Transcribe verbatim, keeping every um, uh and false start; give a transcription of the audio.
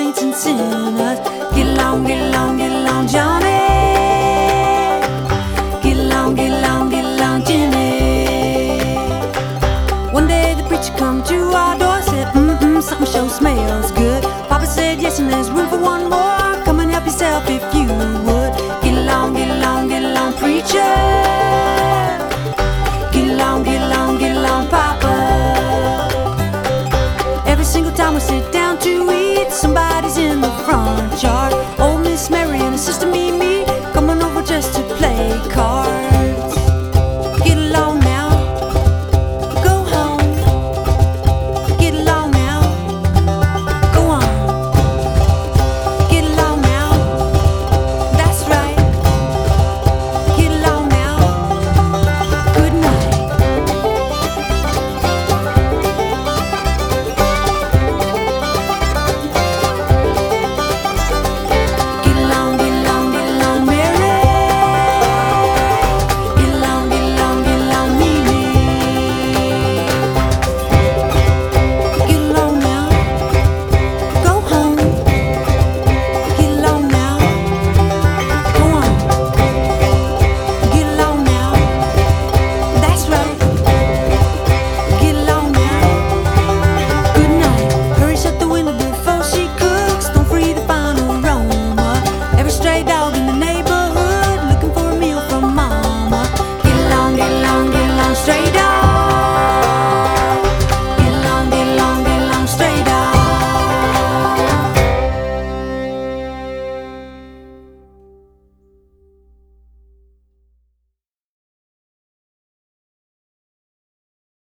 saints and sinners. Get along, get along, get along, Johnny. Get along, get along, get along, Jimmy. One day the preacher come to our door, said, mm-mm, something sure smells good. Papa said, yes, and there's room for one more.